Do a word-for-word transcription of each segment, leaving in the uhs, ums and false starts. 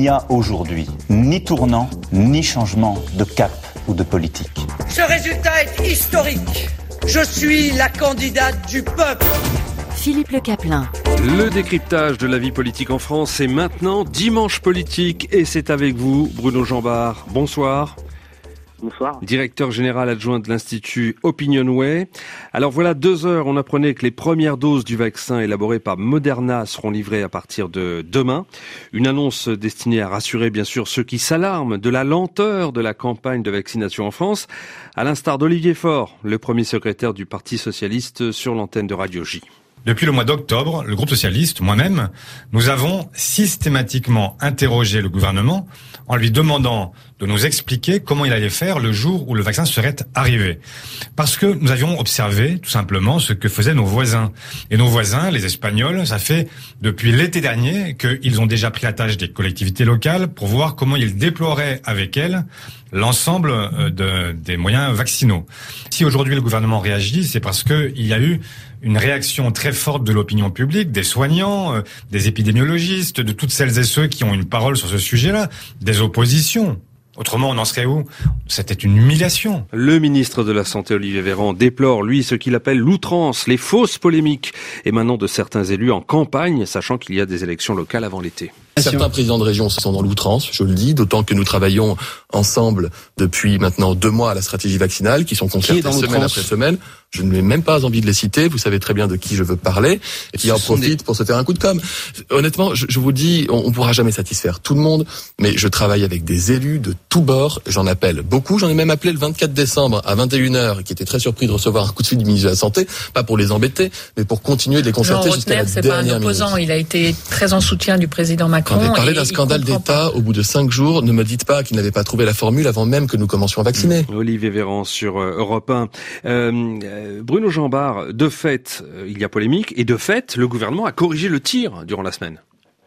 n'y a aujourd'hui ni tournant, ni changement de cap ou de politique. Ce résultat est historique. Je suis la candidate du peuple. Philippe Le Caplin. Le décryptage de la vie politique en France, c'est maintenant Dimanche Politique et c'est avec vous, Bruno Jambard. Bonsoir. Bonsoir. Directeur général adjoint de l'Institut Opinionway. Alors voilà, deux heures, on apprenait que les premières doses du vaccin élaboré par Moderna seront livrées à partir de demain. Une annonce destinée à rassurer bien sûr ceux qui s'alarment de la lenteur de la campagne de vaccination en France, à l'instar d'Olivier Faure, le premier secrétaire du Parti socialiste sur l'antenne de Radio J. Depuis le mois d'octobre, le groupe socialiste, moi-même, nous avons systématiquement interrogé le gouvernement en lui demandant de nous expliquer comment il allait faire le jour où le vaccin serait arrivé. Parce que nous avions observé tout simplement ce que faisaient nos voisins. Et nos voisins, les Espagnols, ça fait depuis l'été dernier qu'ils ont déjà pris la tâche des collectivités locales pour voir comment ils déploieraient avec elles l'ensemble de, des moyens vaccinaux. Si aujourd'hui le gouvernement réagit, c'est parce qu'il y a eu une réaction très forte de l'opinion publique, des soignants, euh, des épidémiologistes, de toutes celles et ceux qui ont une parole sur ce sujet-là, des oppositions. Autrement, on en serait où ? C'était une humiliation. Le ministre de la Santé, Olivier Véran, déplore, lui, ce qu'il appelle l'outrance, les fausses polémiques émanant de certains élus en campagne, sachant qu'il y a des élections locales avant l'été. Certains présidents de région sont dans l'outrance, je le dis, d'autant que nous travaillons ensemble depuis maintenant deux mois à la stratégie vaccinale, qui sont concertées semaine après semaine. Je n'ai même pas envie de les citer, vous savez très bien de qui je veux parler, et qui en profitent des... pour se faire un coup de com'. Honnêtement, je, je vous dis, on ne pourra jamais satisfaire tout le monde, mais je travaille avec des élus de tous bords, j'en appelle beaucoup, j'en ai même appelé le vingt-quatre décembre à vingt et une heures, qui était très surpris de recevoir un coup de fil du ministre de la Santé, pas pour les embêter, mais pour continuer de les concerter Jean jusqu'à Rotner, la dernière minute. C'est pas un opposant, il a été très en soutien du président Macron. Quand vous parlez d'un scandale d'État, au bout de cinq jours, ne me dites pas qu'il n'avait pas trouvé la formule avant même que nous commencions à vacciner. Mmh. Olivier Véran sur euh, Europe un. Euh, euh, Bruno Jambard, de fait, euh, il y a polémique, et de fait, le gouvernement a corrigé le tir durant la semaine.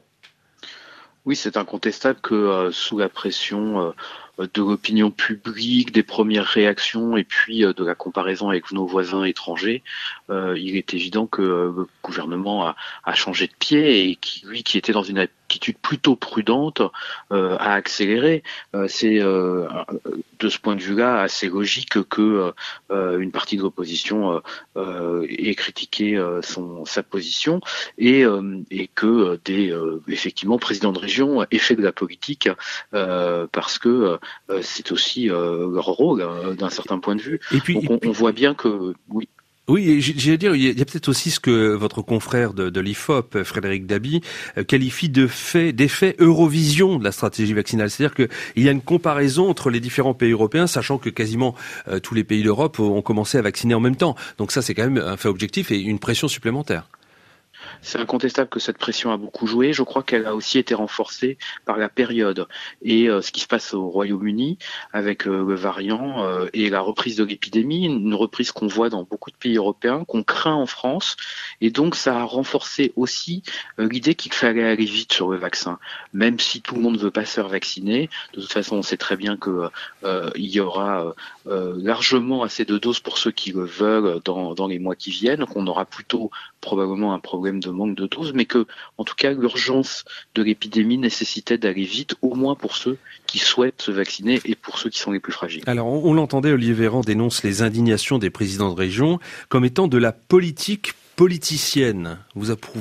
Oui, c'est incontestable que euh, sous la pression euh, de l'opinion publique, des premières réactions et puis euh, de la comparaison avec nos voisins étrangers, euh, il est évident que euh, le gouvernement a, a changé de pied et qui, lui qui était dans une attitude plutôt prudente euh, a accéléré. Euh, c'est euh, de ce point de vue-là assez logique que euh, une partie de l'opposition euh, ait critiqué euh, son sa position et euh, et que des euh, effectivement présidents de région aient fait de la politique euh, parce que euh, c'est aussi euh, leur rôle euh, d'un certain point de vue. Et puis, Donc on, on voit bien que oui. Oui, j'allais dire, il y a peut-être aussi ce que votre confrère de, de l'I F O P, Frédéric Dabi, qualifie de fait, d'effet Eurovision de la stratégie vaccinale. C'est-à-dire qu'il y a une comparaison entre les différents pays européens, sachant que quasiment euh, tous les pays d'Europe ont commencé à vacciner en même temps. Donc ça, c'est quand même un fait objectif et une pression supplémentaire. C'est incontestable que cette pression a beaucoup joué. Je crois qu'elle a aussi été renforcée par la période et euh, ce qui se passe au Royaume-Uni avec euh, le variant euh, et la reprise de l'épidémie, une reprise qu'on voit dans beaucoup de pays européens, qu'on craint en France. Et donc ça a renforcé aussi euh, l'idée qu'il fallait aller vite sur le vaccin. Même si tout le monde ne veut pas se faire vacciner, de toute façon on sait très bien que euh, il y aura euh, largement assez de doses pour ceux qui le veulent dans, dans les mois qui viennent, qu'on aura plutôt probablement un problème de manque de doses, mais que, en tout cas, l'urgence de l'épidémie nécessitait d'aller vite, au moins pour ceux qui souhaitent se vacciner et pour ceux qui sont les plus fragiles. Alors, on, on l'entendait, Olivier Véran dénonce les indignations des présidents de région comme étant de la politique politicienne. Vous approuvez ?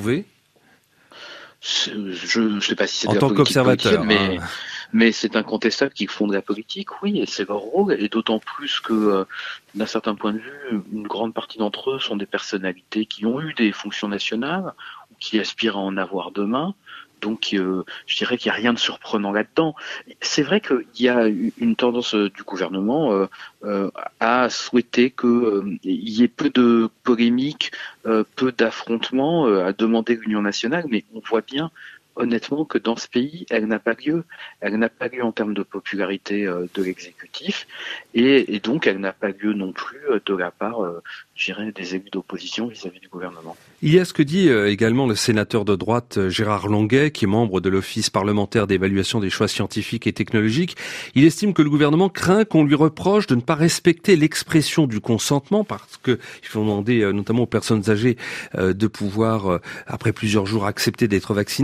Je ne sais pas si c'est en de tant la politique qu'observateur, mais, hein. mais c'est incontestable qu'ils font de la politique, oui, et c'est leur rôle, et d'autant plus que, euh, d'un certain point de vue, une grande partie d'entre eux sont des personnalités qui ont eu des fonctions nationales ou qui aspirent à en avoir demain. Donc, euh, je dirais qu'il n'y a rien de surprenant là-dedans. C'est vrai qu'il y a une tendance du gouvernement euh, euh, à souhaiter qu'il euh, y ait peu de polémiques, euh, peu d'affrontements, euh, à demander l'union nationale, mais on voit bien honnêtement que dans ce pays, elle n'a pas lieu. Elle n'a pas lieu en termes de popularité euh, de l'exécutif et, et donc elle n'a pas lieu non plus euh, de la part, euh, je dirais, des élus d'opposition vis-à-vis du gouvernement. Il y a ce que dit euh, également le sénateur de droite euh, Gérard Longuet, qui est membre de l'Office parlementaire d'évaluation des choix scientifiques et technologiques. Il estime que le gouvernement craint qu'on lui reproche de ne pas respecter l'expression du consentement, parce que il faut demander euh, notamment aux personnes âgées euh, de pouvoir, euh, après plusieurs jours, accepter d'être vaccinées.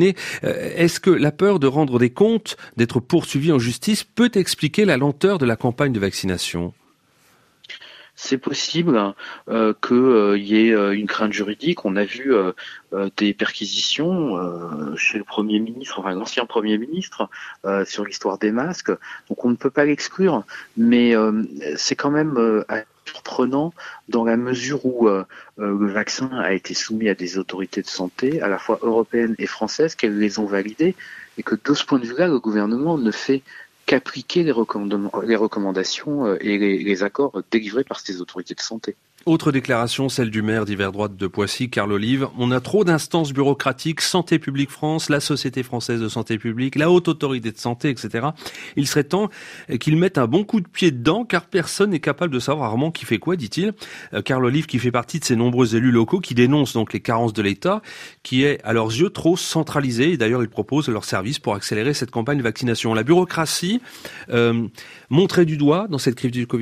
Est-ce que la peur de rendre des comptes, d'être poursuivi en justice, peut expliquer la lenteur de la campagne de vaccination ? C'est possible euh, qu'il euh, y ait euh, une crainte juridique. On a vu euh, euh, des perquisitions euh, chez le Premier ministre, enfin l'ancien Premier ministre, euh, sur l'histoire des masques. Donc on ne peut pas l'exclure, mais euh, c'est quand même euh, surprenant dans la mesure où euh, euh, le vaccin a été soumis à des autorités de santé, à la fois européennes et françaises, qu'elles les ont validées, et que de ce point de vue-là, le gouvernement ne fait qu'appliquer les, recommand- les recommandations et les, les accords délivrés par ces autorités de santé. Autre déclaration, celle du maire d'Hiver Droite de Poissy, Carl Olive. On a trop d'instances bureaucratiques, Santé publique France, la Société française de santé publique, la Haute Autorité de santé, et cetera. Il serait temps qu'ils mettent un bon coup de pied dedans, car personne n'est capable de savoir vraiment qui fait quoi, dit-il. Carl Olive, qui fait partie de ces nombreux élus locaux qui dénoncent donc les carences de l'État, qui est à leurs yeux trop centralisé. Et d'ailleurs, ils proposent leurs services pour accélérer cette campagne de vaccination. La bureaucratie, euh, montrée du doigt dans cette crise du Covid ?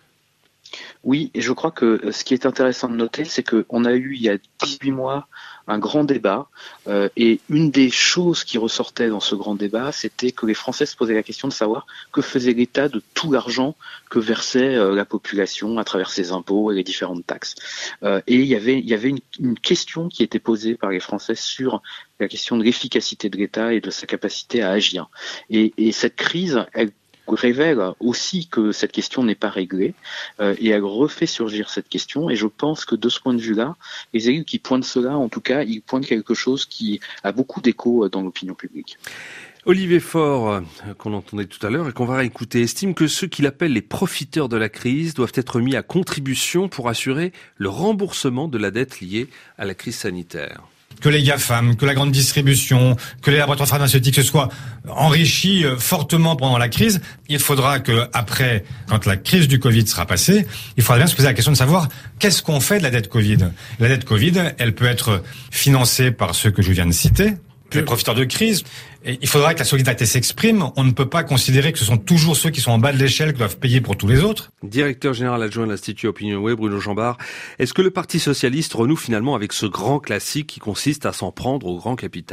Oui, et je crois que ce qui est intéressant de noter, c'est qu'on a eu il y a dix-huit mois un grand débat, euh, et une des choses qui ressortait dans ce grand débat, c'était que les Français se posaient la question de savoir que faisait l'État de tout l'argent que versait euh, la population à travers ses impôts et les différentes taxes. Euh, et il y avait, il y avait une, une question qui était posée par les Français sur la question de l'efficacité de l'État et de sa capacité à agir. Et, et cette crise, elle révèle aussi que cette question n'est pas réglée, euh, et elle refait surgir cette question, et je pense que de ce point de vue-là, les élus qui pointent cela, en tout cas, ils pointent quelque chose qui a beaucoup d'écho dans l'opinion publique. Olivier Faure, qu'on entendait tout à l'heure et qu'on va réécouter, estime que ceux qu'il appelle les profiteurs de la crise doivent être mis à contribution pour assurer le remboursement de la dette liée à la crise sanitaire. Que les GAFAM, que la grande distribution, que les laboratoires pharmaceutiques se soient enrichis fortement pendant la crise, il faudra que après, quand la crise du Covid sera passée, il faudra bien se poser la question de savoir qu'est-ce qu'on fait de la dette Covid. La dette Covid, elle peut être financée par ceux que je viens de citer, les profiteurs de crise. Et il faudra que la solidarité s'exprime. On ne peut pas considérer que ce sont toujours ceux qui sont en bas de l'échelle qui doivent payer pour tous les autres. Directeur général adjoint de l'Institut Opinionway, Bruno Jambard. Est-ce que le Parti socialiste renoue finalement avec ce grand classique qui consiste à s'en prendre au grand capital ?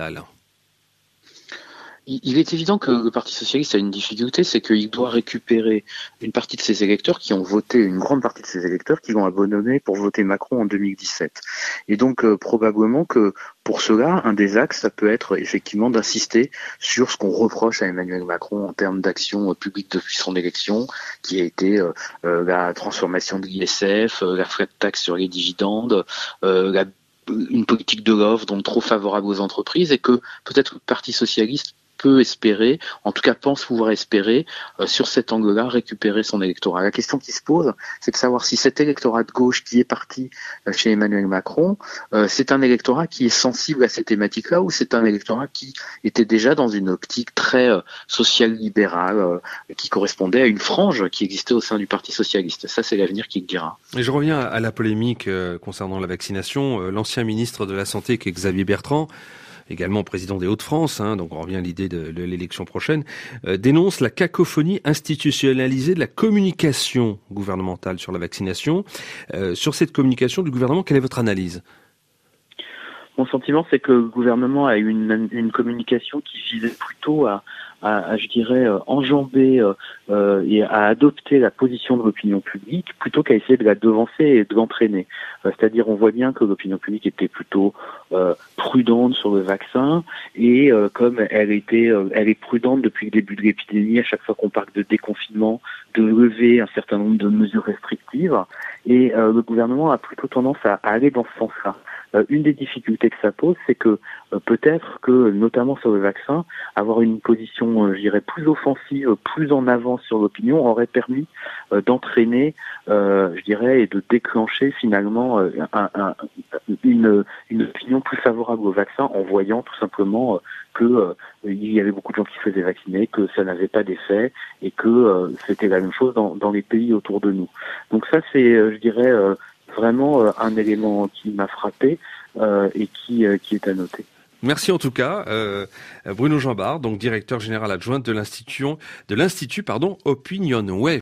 Il est évident que le Parti socialiste a une difficulté, c'est qu'il doit récupérer une partie de ses électeurs qui ont voté, une grande partie de ses électeurs qui l'ont abandonné pour voter Macron en deux mille dix-sept. Et donc euh, probablement que pour cela, un des axes, ça peut être effectivement d'insister sur ce qu'on reproche à Emmanuel Macron en termes d'action publique depuis son élection, qui a été euh, euh, la transformation de l'I S F, euh, la flat tax sur les dividendes, euh, la, une politique de l'offre donc trop favorable aux entreprises, et que peut-être le Parti socialiste peut espérer, en tout cas pense pouvoir espérer, euh, sur cet angle-là, récupérer son électorat. La question qui se pose, c'est de savoir si cet électorat de gauche qui est parti euh, chez Emmanuel Macron, euh, c'est un électorat qui est sensible à ces thématiques-là, ou c'est un électorat qui était déjà dans une optique très euh, social-libérale, euh, qui correspondait à une frange qui existait au sein du Parti socialiste. Ça, c'est l'avenir qui le dira. Et je reviens à la polémique euh, concernant la vaccination. Euh, l'ancien ministre de la Santé, qui est Xavier Bertrand, également président des Hauts-de-France, hein, donc on revient à l'idée de, de l'élection prochaine, euh, dénonce la cacophonie institutionnalisée de la communication gouvernementale sur la vaccination. Euh, sur cette communication du gouvernement, quelle est votre analyse ? Mon sentiment, c'est que le gouvernement a eu une, une communication qui visait plutôt à, à, à je dirais, enjamber euh, euh, et à adopter la position de l'opinion publique plutôt qu'à essayer de la devancer et de l'entraîner. Euh, c'est-à-dire, on voit bien que l'opinion publique était plutôt euh, prudente sur le vaccin, et euh, comme elle était, euh, elle est prudente depuis le début de l'épidémie, à chaque fois qu'on parle de déconfinement, de lever un certain nombre de mesures restrictives, et euh, le gouvernement a plutôt tendance à, à aller dans ce sens-là. Euh, une des difficultés que ça pose, c'est que euh, peut-être que, notamment sur le vaccin, avoir une position, euh, je dirais, plus offensive, plus en avance sur l'opinion, aurait permis euh, d'entraîner, euh, je dirais, et de déclencher finalement euh, un, un, une, une opinion plus favorable au vaccin, en voyant tout simplement euh, que euh, il y avait beaucoup de gens qui se faisaient vacciner, que ça n'avait pas d'effet, et que euh, c'était la même chose dans, dans les pays autour de nous. Donc ça, c'est, euh, je dirais, euh, vraiment euh, un élément qui m'a frappé euh, et qui, euh, qui est à noter. Merci en tout cas, euh, Bruno Jambard, donc directeur général adjoint de l'Institut, de l'Institut, pardon, Opinionway.